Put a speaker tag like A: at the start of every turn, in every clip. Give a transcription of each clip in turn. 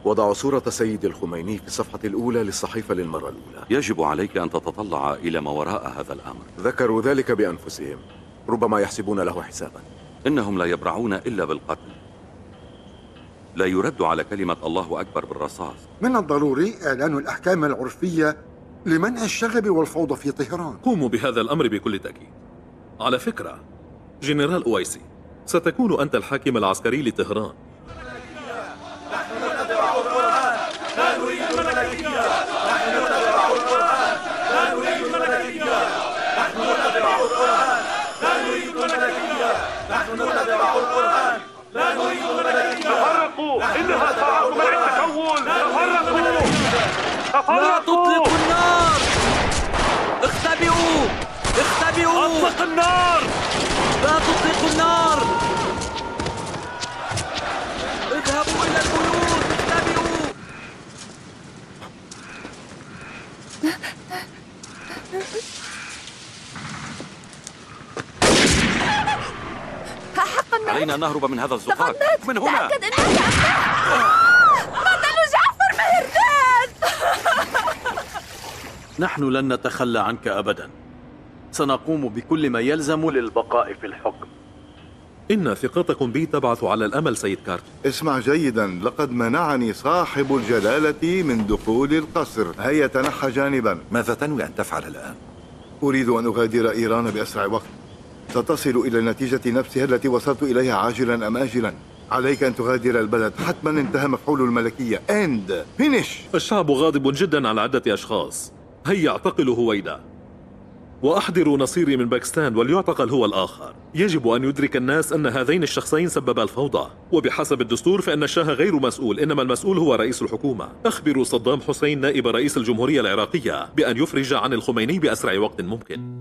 A: وضعوا صورة سيد الخميني في الصفحة الأولى للصحيفة للمرة الأولى.
B: يجب عليك أن تتطلع إلى ما وراء هذا الأمر.
A: ذكروا ذلك بأنفسهم، ربما يحسبون له حسابا.
B: إنهم لا يبرعون إلا بالقتل، لا يرد على كلمة الله أكبر بالرصاص.
C: من الضروري إعلان الأحكام العرفية لمنع الشغب والفوضى في طهران.
D: قوموا بهذا الأمر بكل تأكيد. على فكرة جنرال أويسي، ستكون أنت الحاكم العسكري لطهران.
E: نحن نتبع القرآن، لا نريد الملكية. نحن نتبع القرآن، لا نريد الملكية. نحن نتبع القرآن، لا نريد الملكية. نحن نتبع القرآن، لا نريد الملكية.
F: تفرقوا، إنها ساعة منع التكون. تفرقوا،
G: لا تطلقوا النار. اختبئوا، اختبئوا.
F: أطلق النار.
G: لا تطلقوا النار. اذهبوا إلى البيوت، اختبئوا.
H: حقا
B: علينا أن نهرب من هذا الزقاق. من هنا.
H: تأكد أنك قتلوا جعفر مهرداد.
I: نحن لن نتخلى عنك أبدا، سنقوم بكل ما يلزم للبقاء في الحكم.
D: إن ثقتكم بي تبعث على الأمل سيد كارتر.
J: اسمع جيدا، لقد منعني صاحب الجلالة من دخول القصر. هيا تنحى جانبا.
K: ماذا تنوي أن تفعل الآن؟
J: أريد أن أغادر إيران بأسرع وقت. ستصل إلى النتيجة نفسها التي وصلت إليها عاجلا أم آجلا. عليك أن تغادر البلد، حتما انتهى مفعول الملكية. اند فينيش.
D: الشعب غاضب جدا على عدة أشخاص. هيا اعتقلوا هويدا وأحضروا نصيري من باكستان وليعتقل هو الآخر. يجب أن يدرك الناس أن هذين الشخصين سببا الفوضى، وبحسب الدستور فإن الشاه غير مسؤول، إنما المسؤول هو رئيس الحكومة. أخبروا صدام حسين نائب رئيس الجمهورية العراقية بأن يفرج عن الخميني بأسرع وقت ممكن.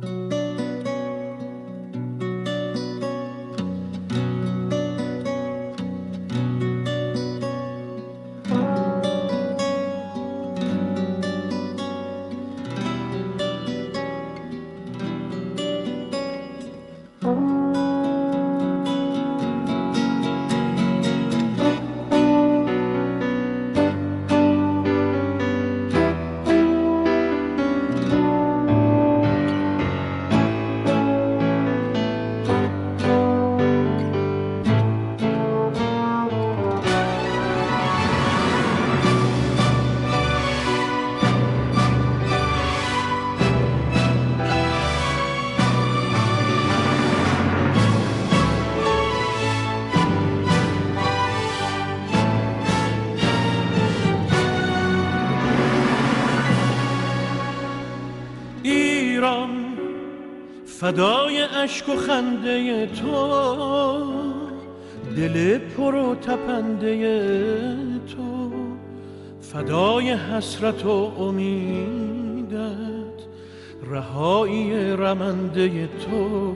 L: فدای اشک و خنده تو، دل پر و تپنده تو، فدای حسرت و امیدت، رهایی رمنده تو،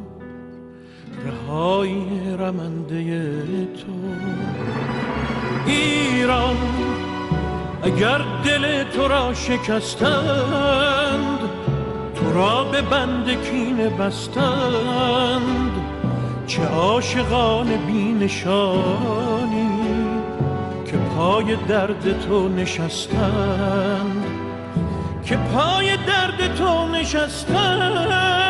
L: رهایی رمنده تو. ایران اگر دل تو را شکستند، تو را به بند کینه بستند، چه عاشقان بی نشانی که پای درد تو نشستند، که پای درد تو نشستند.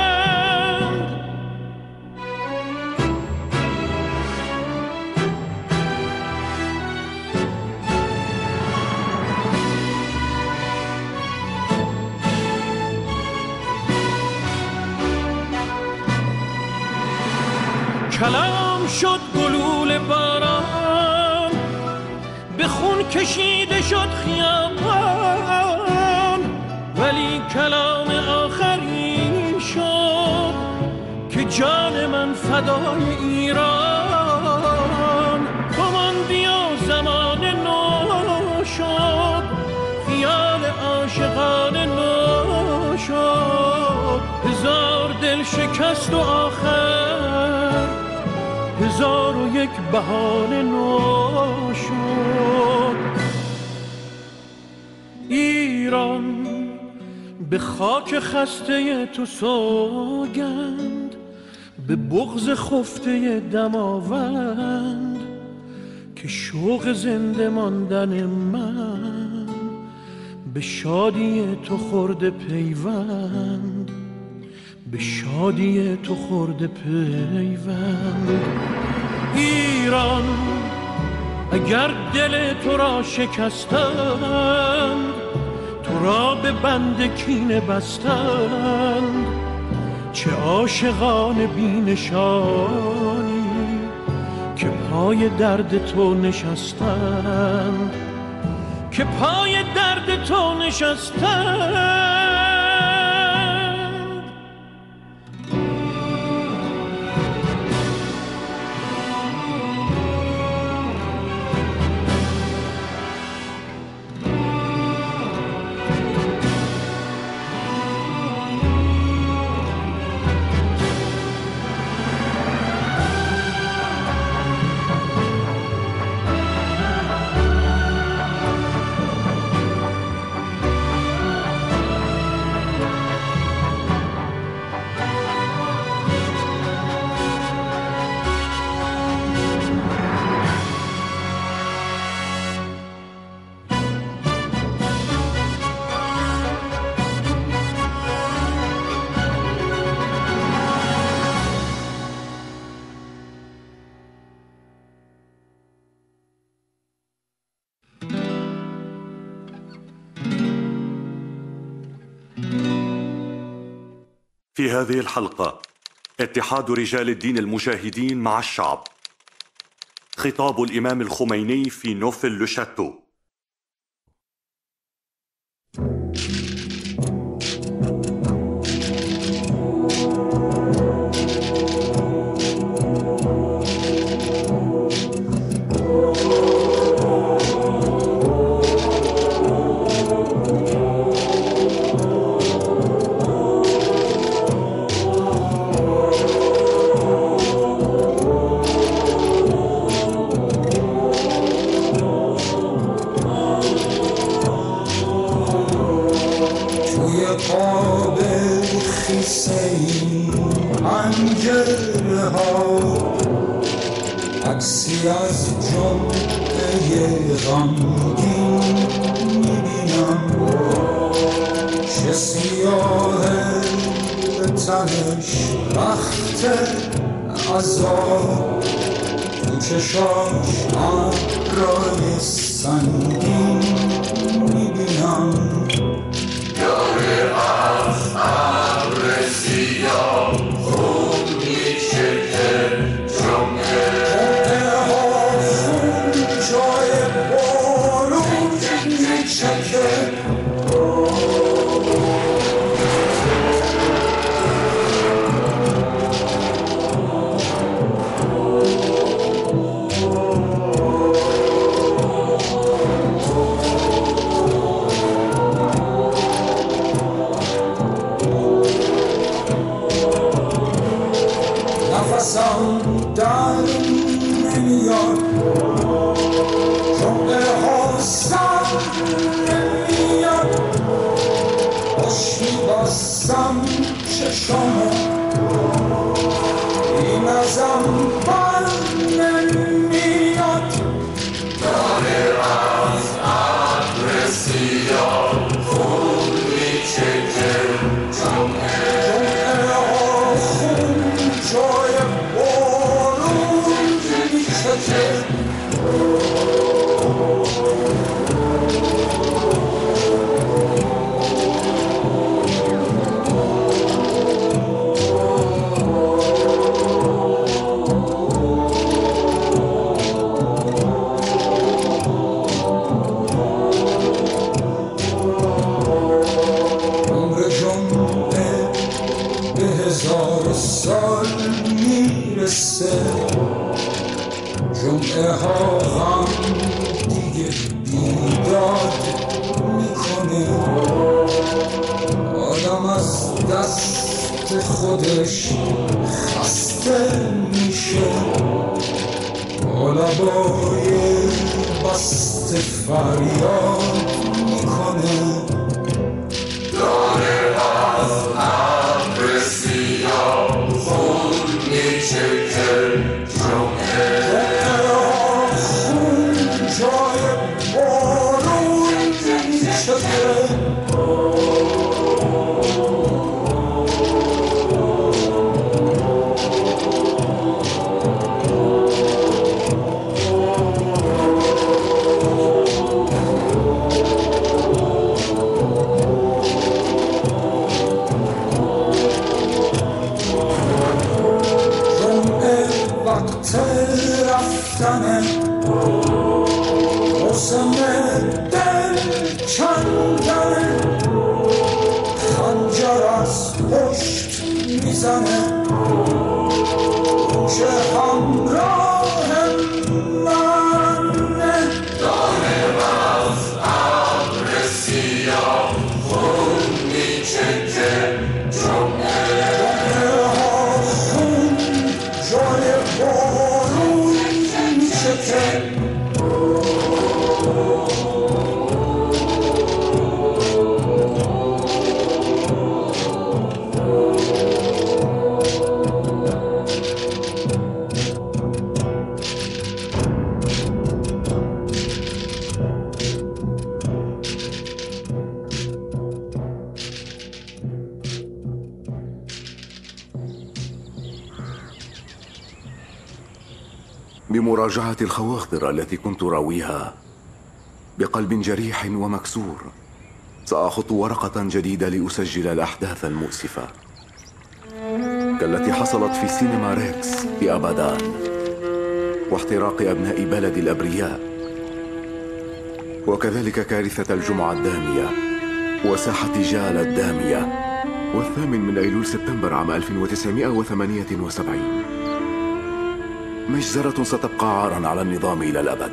L: کلام شد گلول باران، به خون کشیده شد خیابان، ولی کلام آخری شد که جان من فدای ایران. کماندی و زمان نو شد، خیال عاشقان نو شد، هزار دل شکست و آخر هزار و یک بهانه نو شد. ایران به خاک خسته تو سوگند، به بغض خفته دماوند، که که شوق زنده ماندن من به شادی تو خورده پیوند، به شادی تو خورده پیوند. ایران اگر دل تو را شکستند، تو را به بند کینه بستند، چه عاشقان بینشانی که پای درد تو نشستند، که پای درد تو نشستند.
K: في هذه الحلقة اتحاد رجال الدين المجاهدين مع الشعب. خطاب الإمام الخميني في نوفل لو شاتو.
M: عکسی از جمعه غمگین میبینم، چه سیاه به تنش رخت عذاب، تو چشاش ابرای سنگین میبینم. داره از ابر سیاه خون میچکه جمعه نفسم در نمیاد، جمعه ها سر نمیاد، باش میبستم چشامو این ازم بر نمیاد. داره از ابر سیاه خون میچکه جمعه ها خون جای بارون میچکه. عمر جمعه به 1000 سال میرسه، جمعه ها غم دیگه بیداد میکنه، آدم از دست خودش خسته میشه، با لبای بسته فریاد میکنه. داره از ابر سیاه خون میچکه جمعه ها خون وقت رفتن موسم دل کندن خنجر از پشت میزنه که همراه من دانه از ابر سیاه خون میچکه جمعه ها خون جای بارون میچکه
A: بمراجعة الخواطر التي كنت راويها بقلب جريح ومكسور، سأخط ورقة جديدة لأسجل الأحداث المؤسفة كالتي حصلت في سينما ريكس في أبادان، واحتراق أبناء بلد الأبرياء، وكذلك كارثة الجمعة الدامية وساحة جال الدامية، والثامن من أيلول سبتمبر عام 1978. مجزرة ستبقى عاراً على النظام إلى الأبد.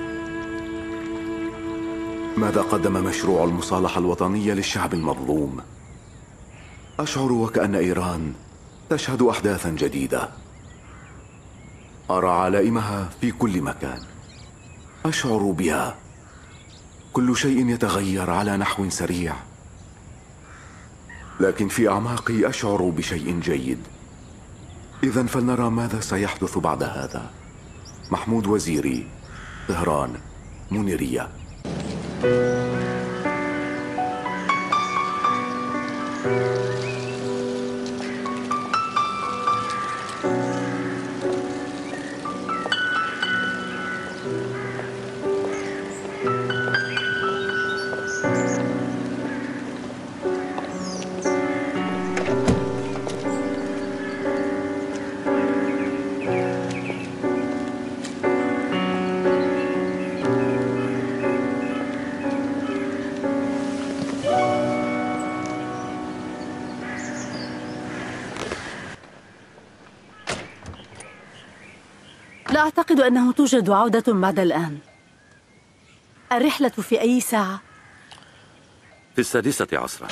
A: ماذا قدم مشروع المصالحة الوطنية للشعب المظلوم؟ أشعر وكأن إيران تشهد أحداثاً جديدة. أرى علائمها في كل مكان، أشعر بها. كل شيء يتغير على نحو سريع، لكن في أعماقي أشعر بشيء جيد. إذن فلنرى ماذا سيحدث بعد هذا. محمود وزيري، طهران، منيرية.
H: لا أعتقد أنه توجد عودة بعد الآن. الرحلة في أي ساعة؟
B: في 6 عصرا.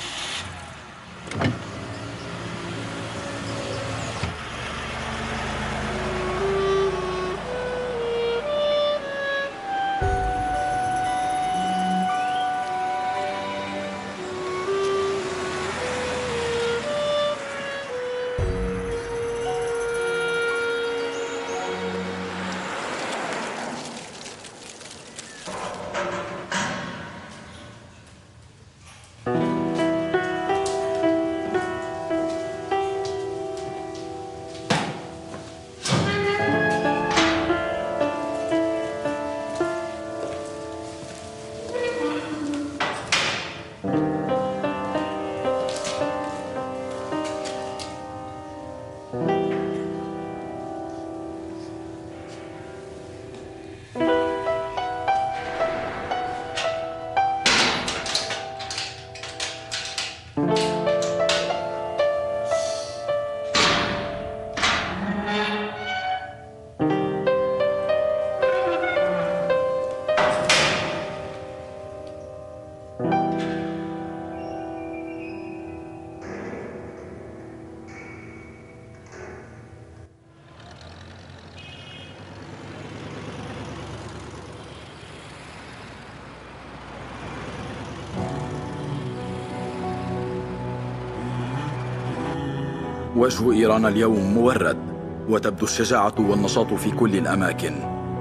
I: وجه إيران اليوم مورد، وتبدو الشجاعة والنشاط في كل الأماكن.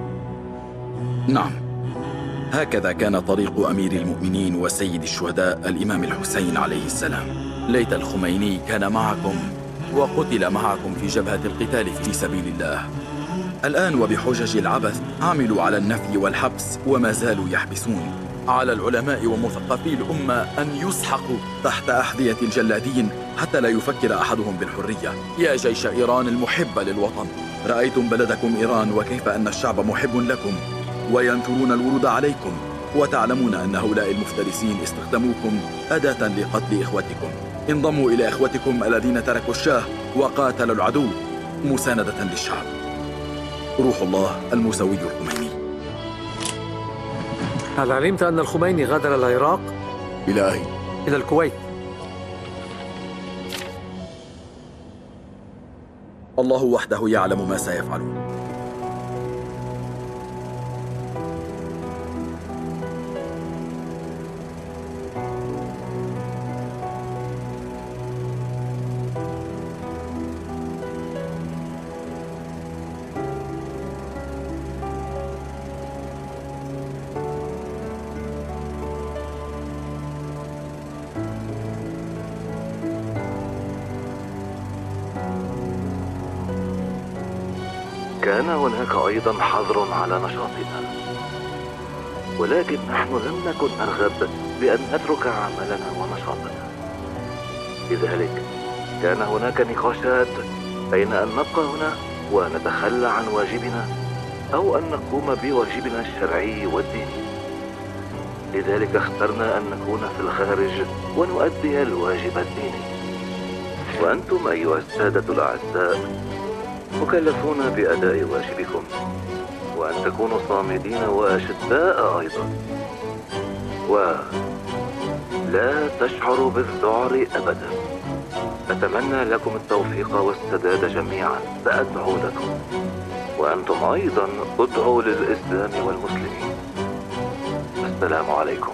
I: نعم، هكذا كان طريق أمير المؤمنين وسيد الشهداء الإمام الحسين عليه السلام. ليت الخميني كان معكم وقتل معكم في جبهة القتال في سبيل الله. الآن وبحجج العبث عملوا على النفي والحبس وما زالوا يحبسون. على العلماء ومثقفي الأمة أن يسحقوا تحت أحذية الجلادين حتى لا يفكر أحدهم بالحرية. يا جيش إيران المحب للوطن، رأيتم بلدكم إيران وكيف أن الشعب محب لكم وينثرون الورود عليكم، وتعلمون أن هؤلاء المفترسين استخدموكم أداة لقتل إخوتكم. انضموا إلى إخوتكم الذين تركوا الشاه وقاتلوا العدو مساندة للشعب. روح الله الموسوي الخميني.
N: هل علمت أن الخميني غادر العراق؟
A: إلى أين؟
N: إلى الكويت.
I: الله وحده يعلم ما سيفعلون.
O: كان هناك أيضا حظر على نشاطنا، ولكن نحن لم نكن نرغب بأن نترك عملنا ونشاطنا. لذلك كان هناك نقاشات بين أن نبقى هنا ونتخلى عن واجبنا أو أن نقوم بواجبنا الشرعي والديني. لذلك اخترنا أن نكون في الخارج ونؤدي الواجب الديني. وأنتم أيها السادة الأعزاء مكلفون بأداء واجبكم، وأن تكونوا صامدين وأشداء أيضا، ولا تشعروا بالذعر أبدا. أتمنى لكم التوفيق والسداد جميعا. سأدعو لكم، وأنتم أيضا ادعوا للإسلام والمسلمين. السلام عليكم.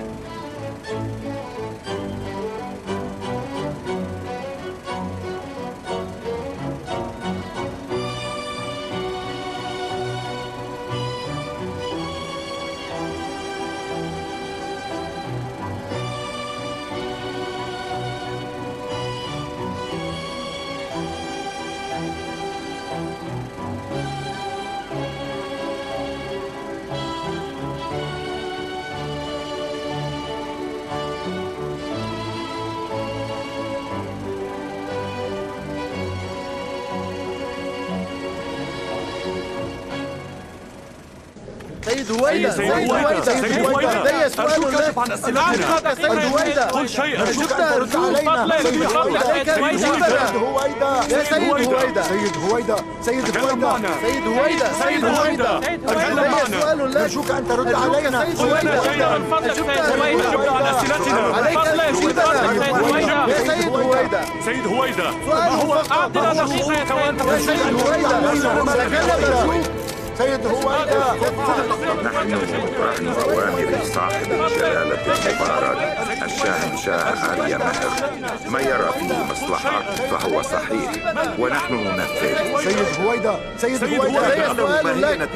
P: سيد هويدا، سيد هويدا، لدي سؤال لك عن أسئلتنا. سيد هويدا، قل شيئا. أرجوك أن ترد علينا. سيد هويدا، يا سيد هويدا، سيد هويدا، سيد هويدا، سيد هويدا، سيد هويدا، لدي سؤال لك. أرجوك أن ترد علينا. سيد هويدا، أرجوك أن عن أسئلتنا. عليك أن تجيبنا. يا سيد هويدا، سيد هويدا، ما هو أعطنا دقيقة وأنت يا سيد هويدا، تكلم سيد هويدا.
Q: نحن نحن أوامر صاحب الجلالة المبارك الشاهنشاه آل ماهر. ما يرى فيه مصلحة فهو صحيح ونحن ننفذ.
P: سيد هويدا، سيد هويدا، سؤال لك.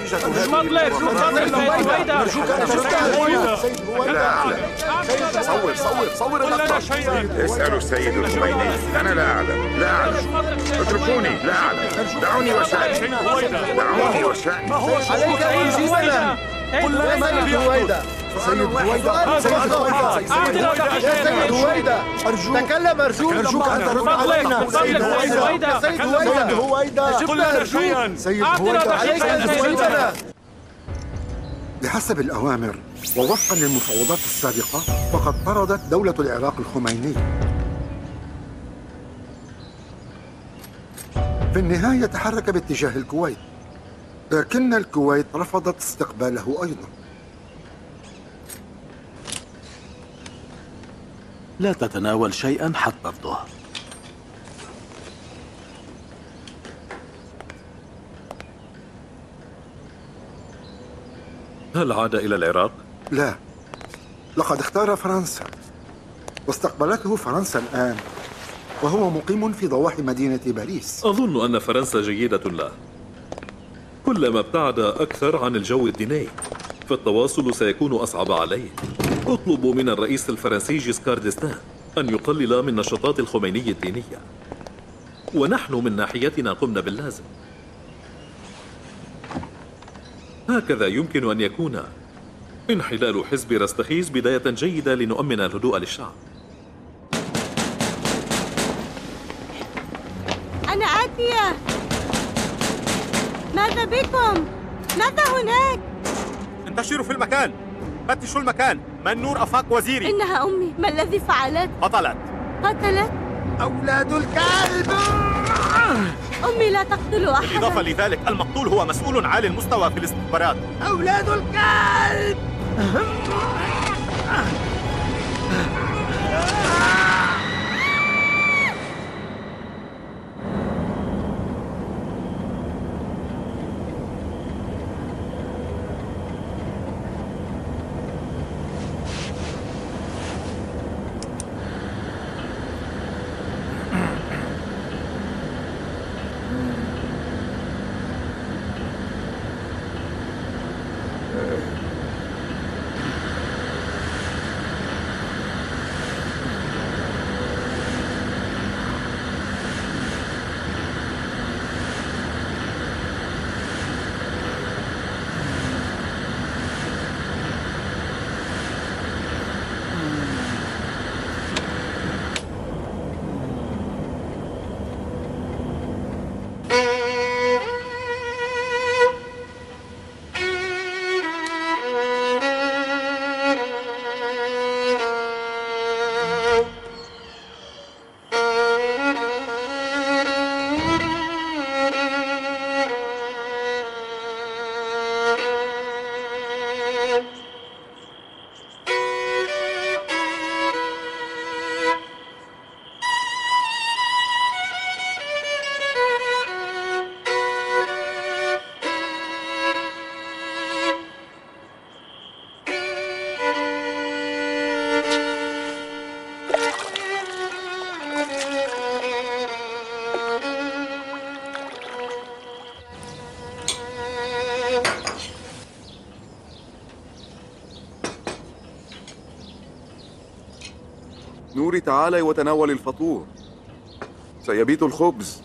Q: لا أعلم.
P: صور
Q: اللقطة. اسألوا السيد الخميني. أنا لا أعلم، لا أعلم. اتركوني، لا أعلم. دعوني وشأني، دعوني وشأني.
P: عليك أن تجيبنا. قل لا سيد هويدا، سيد هويدا، سيد هويدا، يا سيد هويدا، أرجوك تكلم. أرجوك أن ترد علينا. سيد هويدا، سيد هويدا، قل لنا شيئا. سيد هويدا، عليك أن تجيبنا.
C: بحسب الأوامر ووفقا للمفاوضات السابقة، فقد طردت دولة العراق الخميني. في النهاية تحرك باتجاه الكويت، لكن الكويت رفضت استقباله أيضا.
R: لا تتناول شيئا حتى الظهر.
D: هل عاد إلى العراق؟
C: لا، لقد اختار فرنسا واستقبلته فرنسا الآن، وهو مقيم في ضواحي مدينة باريس.
D: أظن أن فرنسا جيدة له. كلما ابتعد أكثر عن الجو الديني فالتواصل سيكون أصعب عليه. اطلبوا من الرئيس الفرنسي جيسكار ديستان أن يقلل من نشاطات الخميني الدينية، ونحن من ناحيتنا قمنا باللازم. هكذا يمكن أن يكون انحلال حزب رستخيز بداية جيدة لنؤمن الهدوء للشعب.
S: أنا آتية. ماذا بكم؟ ماذا هناك؟
T: انتشروا في المكان، فتشوا المكان. منور أفاق وزيري.
S: إنها أمي، ما الذي فعلت؟ قتلت؟
T: أولاد الكلب!
S: أمي لا تقتل أحدا.
T: بالإضافة لذلك المقتول هو مسؤول عالي المستوى في الاستخبارات.
S: أولاد الكلب!
A: نوري تعالي وتناول الفطور، سيبيت الخبز.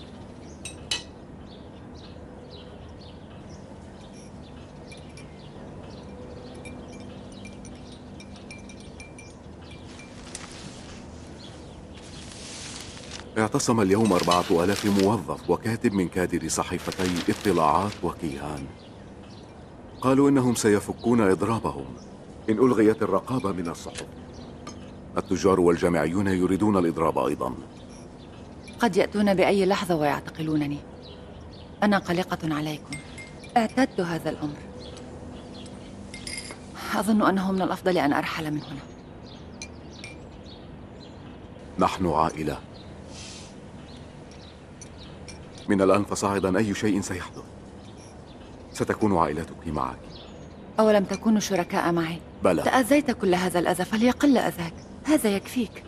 A: اعتصم اليوم 4000 موظف وكاتب من كادر صحيفتي اطلاعات وكيهان. قالوا إنهم سيفكون إضرابهم إن ألغيت الرقابة من الصحف. التجار والجامعيون يريدون الإضراب أيضا.
U: قد يأتون بأي لحظة ويعتقلونني. أنا قلقة عليكم، اعتدت هذا الأمر. أظن أنه من الأفضل أن أرحل من هنا.
A: نحن عائلة. من الآن فصاعدا أي شيء سيحدث ستكون عائلتك معك.
U: أولم تكونوا شركاء معي؟
A: بلى.
U: تأذيت كل هذا الأذى فليقل أذاك، هذا يكفيك.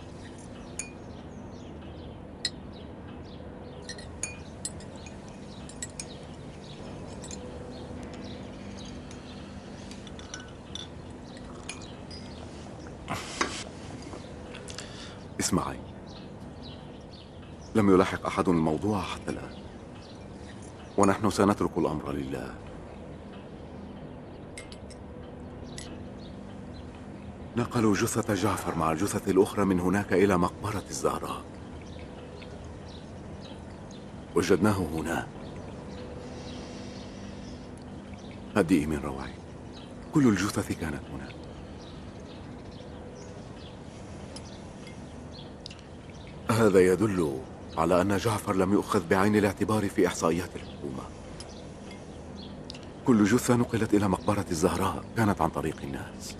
A: اسمعي، لم يلاحق أحد الموضوع حتى الآن، ونحن سنترك الأمر لله. نقلوا جثة جعفر مع الجثث الأخرى من هناك إلى مقبرة الزهراء. وجدناه هنا. هدئي من روعي، كل الجثث كانت هنا. هذا يدل على أن جعفر لم يؤخذ بعين الاعتبار في إحصائيات الحكومة. كل جثة نقلت إلى مقبرة الزهراء كانت عن طريق الناس.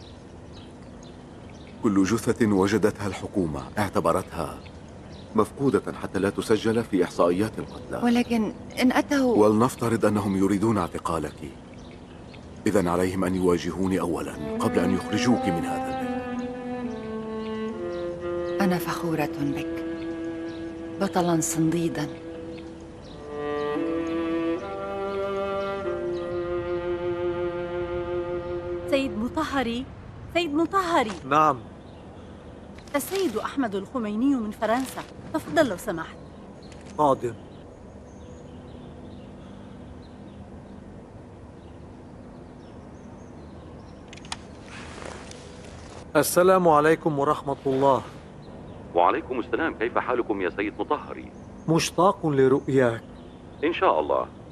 A: كل جثة وجدتها الحكومة اعتبرتها مفقودة حتى لا تسجل في إحصائيات القتلى.
U: ولكن إن أتوا...
A: ولنفترض أنهم يريدون اعتقالك، إذن عليهم أن يواجهوني أولا قبل أن يخرجوك من هذا البيت.
U: أنا فخورة بك، بطلا صنديدا.
H: سيد مطهري، سيد مطهري.
N: نعم.
H: السيد أحمد الخميني من فرنسا، تفضل لو سمحت.
N: قادم. السلام عليكم ورحمة الله.
B: وعليكم السلام، كيف حالكم يا سيد مطهري؟
N: مشتاق لرؤياك.
B: إن شاء الله.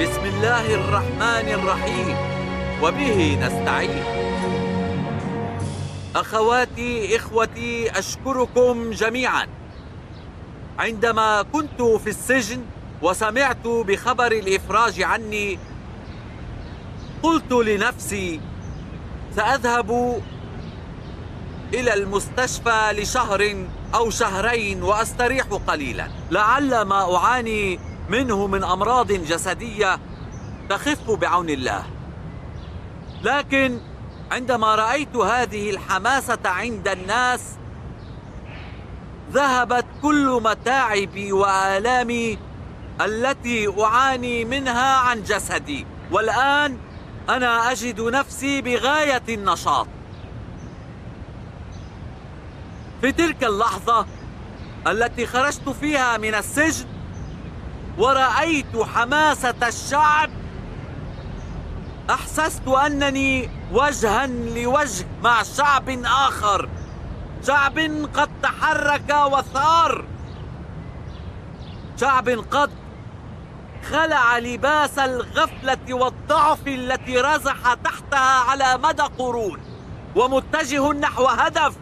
G: بسم الله الرحمن الرحيم وبه نستعين. أخواتي إخوتي، أشكركم جميعا. عندما كنت في السجن وسمعت بخبر الإفراج عني، قلت لنفسي سأذهب إلى المستشفى لشهر أو شهرين وأستريح قليلا، لعل ما أعاني منه من أمراض جسدية تخف بعون الله. لكن عندما رأيت هذه الحماسة عند الناس، ذهبت كل متاعبي وآلامي التي أعاني منها عن جسدي، والآن أنا أجد نفسي بغاية النشاط. في تلك اللحظة التي خرجت فيها من السجن ورأيت حماسة الشعب، أحسست أنني وجها لوجه مع شعب آخر، شعب قد تحرك وثار، شعب قد خلع لباس الغفلة والضعف التي رزح تحتها على مدى قرون، ومتجه نحو هدف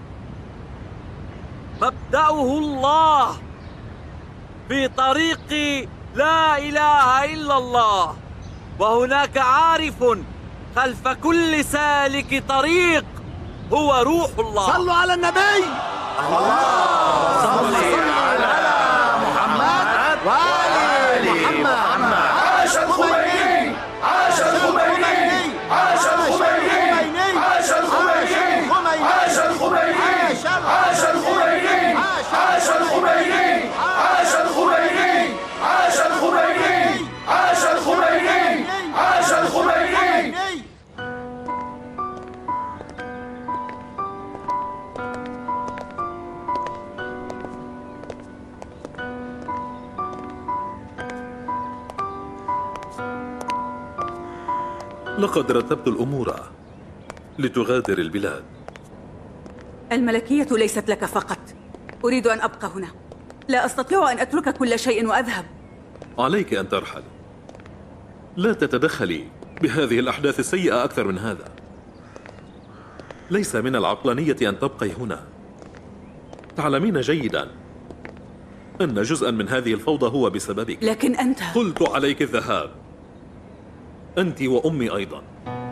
G: مبدأه الله، في طريق لا إله إلا الله. وهناك عارف خلف كل سالك طريق هو روح الله.
P: صلوا على النبي. الله صل على محمد وآل محمد.
M: عاش الخميني، عاش الخميني، عاش الخميني، عاش الخميني، عاش الخميني، عاش الخميني، عاش الخميني، عاش الخميني، عاش الخميني، عاش الخميني، عاش الخميني.
D: لقد رتبت الأمور لتغادر البلاد.
E: الملكية ليست لك فقط. أريد أن أبقى هنا. لا أستطيع أن أترك كل شيء وأذهب.
D: عليك أن ترحلي. لا تتدخلي بهذه الأحداث السيئة أكثر من هذا. ليس من العقلانية أن تبقي هنا. تعلمين جيدا أن جزءا من هذه الفوضى هو بسببك.
E: لكن أنت
D: قلت عليك الذهاب، أنت وأمي أيضا.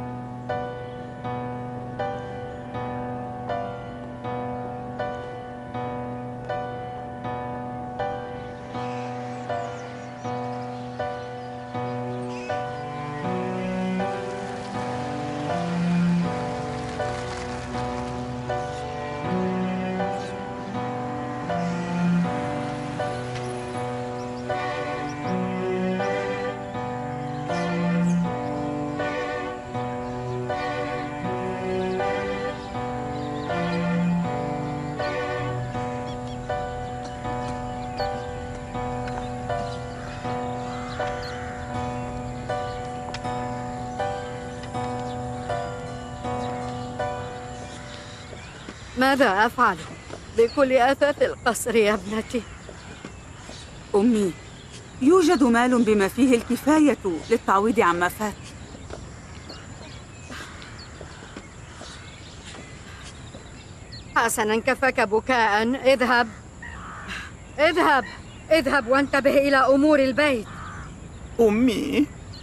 V: ماذا أفعل بكل أثاث القصر يا ابنتي؟
E: أمي، يوجد مال بما فيه الكفاية للتعويض عما فات.
V: حسنا، كفاك بكاء. اذهب اذهب اذهب وانتبه إلى أمور البيت.
W: أمي،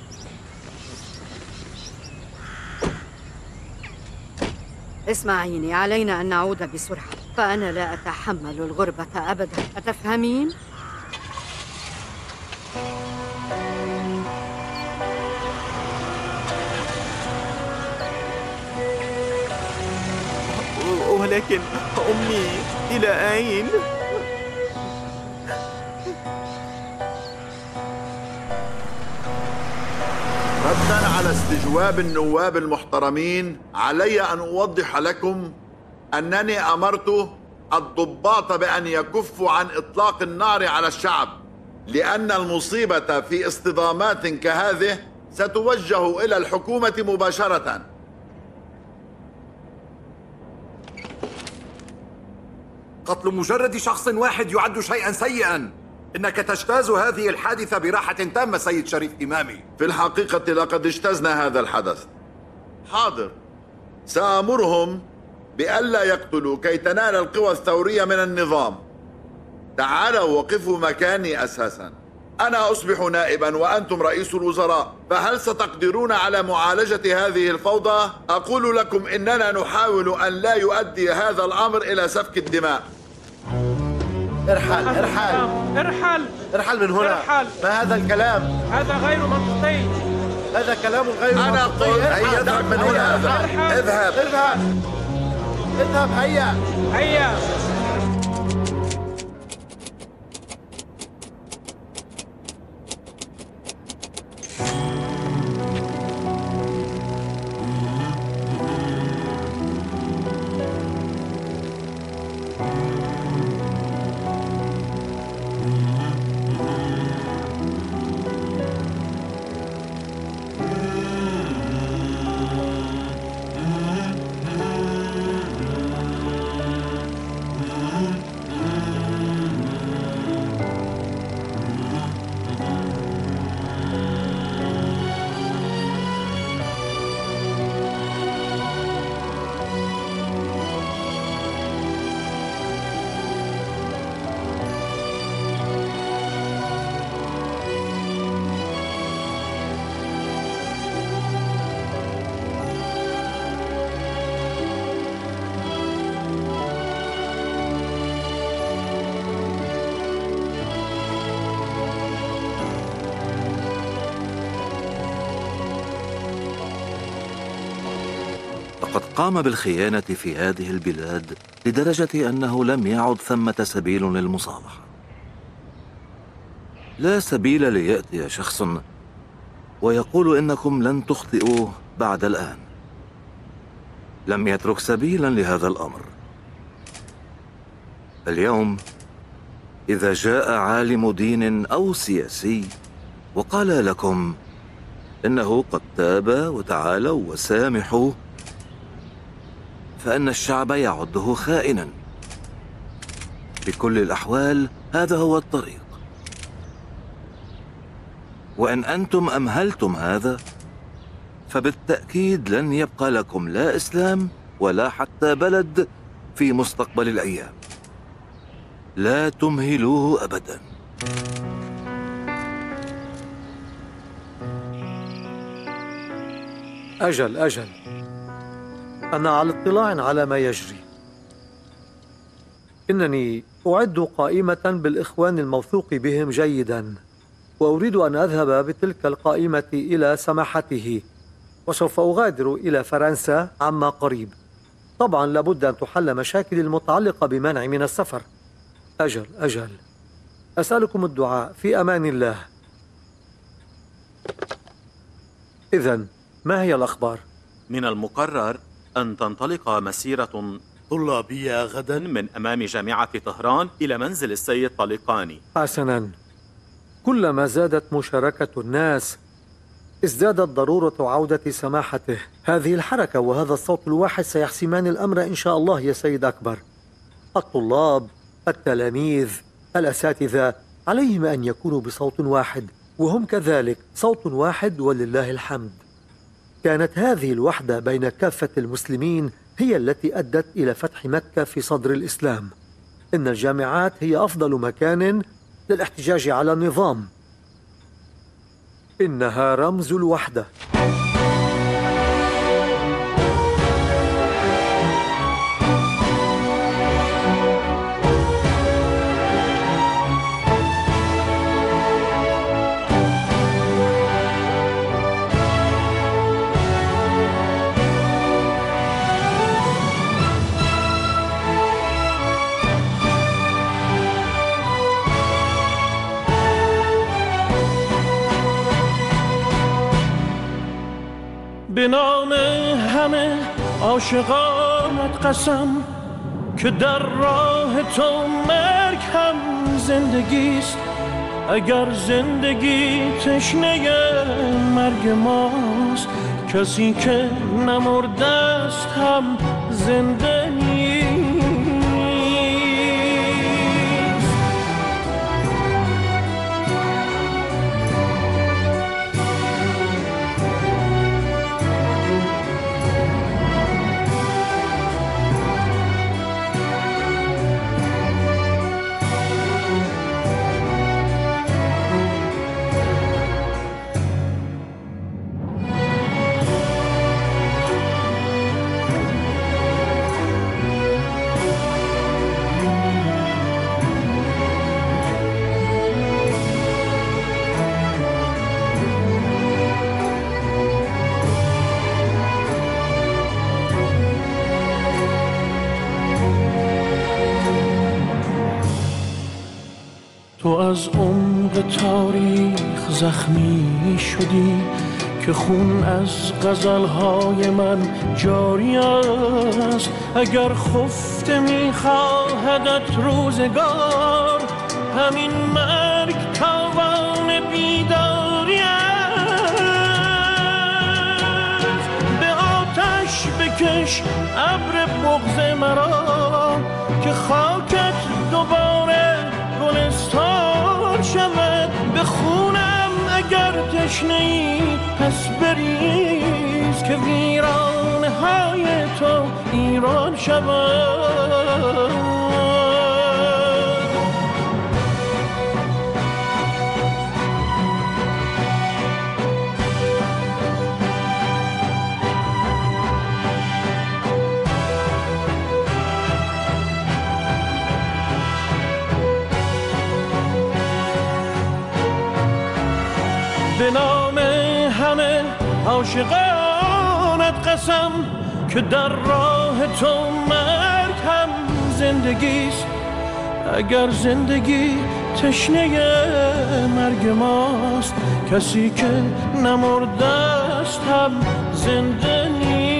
V: اسمعيني، علينا أن نعود بسرعة، فأنا لا أتحمل الغربة أبدا، أتفهمين؟
W: ولكن أمي، إلى أين؟
X: ردا على استجواب النواب المحترمين، علي أن أوضح لكم أنني أمرت الضباط بأن يكفوا عن إطلاق النار على الشعب، لأن المصيبة في اصطدامات كهذه ستوجه إلى الحكومة مباشرة.
Y: قتل مجرد شخص واحد يعد شيئا سيئا،
F: إنك تجتاز هذه الحادثة براحة تامة سيد شريف إمامي.
X: في الحقيقة لقد اجتزنا هذا الحدث. حاضر، سآمرهم بألا يقتلوا كي تنال القوى الثورية من النظام. تعالوا وقفوا مكاني أساسا. أنا أصبح نائبا وأنتم رئيس الوزراء، فهل ستقدرون على معالجة هذه الفوضى؟ أقول لكم إننا نحاول أن لا يؤدي هذا الأمر إلى سفك الدماء.
M: ارحل ارحل
I: ارحل
M: ارحل من هنا.
I: ارحل.
M: ما هذا الكلام؟
I: هذا غير منطقي.
M: هذا كلام غير منطقي.
X: أنا أقول هيا اذهب من هنا. اذهب
M: اذهب اذهب. هيا
I: هيا.
R: لقد قام بالخيانة في هذه البلاد لدرجة أنه لم يعد ثمة سبيل للمصالحة. لا سبيل ليأتي شخص ويقول إنكم لن تخطئوا بعد الآن. لم يترك سبيلا لهذا الأمر. اليوم إذا جاء عالم دين أو سياسي وقال لكم إنه قد تاب وتعالوا وسامحوا، فإن الشعب يعده خائنا. بكل الأحوال هذا هو الطريق، وإن أنتم أمهلتم هذا فبالتأكيد لن يبقى لكم لا إسلام ولا حتى بلد في مستقبل الأيام. لا تمهلوه أبدا.
N: أجل أنا على اطلاع على ما يجري. إنني أعد قائمة بالإخوان الموثوق بهم جيدا، وأريد أن أذهب بتلك القائمة إلى سماحته، وسوف أغادر إلى فرنسا عما قريب. طبعا لابد أن تحل مشاكل المتعلقة بمنع من السفر. أجل أسألكم الدعاء في أمان الله. إذن ما هي الأخبار؟
W: من المقرر أن تنطلق مسيرة طلابية غدا من أمام جامعة طهران إلى منزل السيد طليقاني.
N: حسنا، كلما زادت مشاركة الناس ازدادت ضرورة عودة سماحته. هذه الحركة وهذا الصوت الواحد سيحسمان الأمر إن شاء الله يا سيد أكبر. الطلاب، التلاميذ، الأساتذة عليهم أن يكونوا بصوت واحد، وهم كذلك صوت واحد ولله الحمد. كانت هذه الوحدة بين كافة المسلمين هي التي أدت إلى فتح مكة في صدر الإسلام. إن الجامعات هي أفضل مكان للاحتجاج على النظام. إنها رمز الوحدة.
J: به نام همه عاشقانت قسم که در راه تو مرگ هم زندگیست. اگر زندگی تشنه مرگ ماست، کسی که نمرده است هم زنده نیست. از عمق تاریخ زخمی شدی که خون از غزلهای من جاری است. اگر خفته میخواهدت روزگار، همین مرگ تاوان بیداری است. به آتش بکش ابر بغض مرا که خاکت دوباره گلستان شود. به خونم اگر تشنه‌ای پس بریز که ویرانه های تو ایران شود. به نام همه عاشقانت قسم که در راه تو مرگ هم زندگیست. اگر زندگی تشنه مرگ ماست، کسی که نمرده است هم زنده نیست.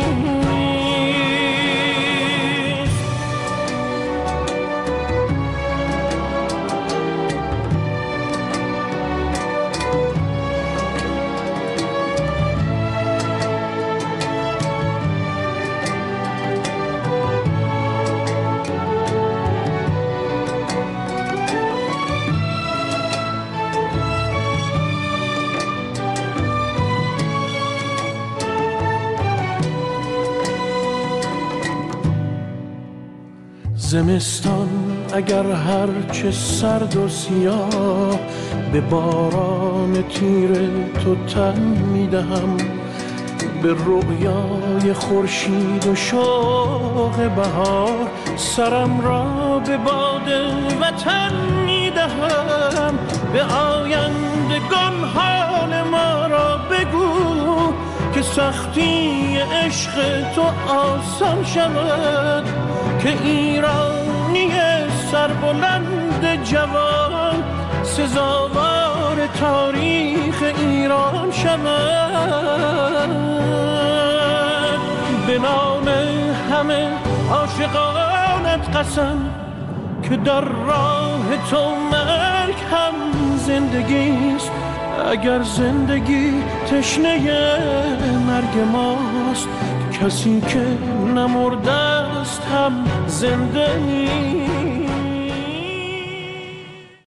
J: زمستان اگر هرچه سرد و سیاه، به باران تیر تو تن میدهم. به رؤیای خورشید و شوق بهار، سرم را به باد وطن میدهم. به آیندگان حال ما را بگو که سختی عشق تو آسان شود. که ایرانی سربلند جوان سزاوار تاریخ ایران شود. به نام همه عاشقانت قسم که در راه تو مرگ هم زندگیست. اگر زندگی تشنه مرگ ماست، کسی که نمرده است هم زنده نیست.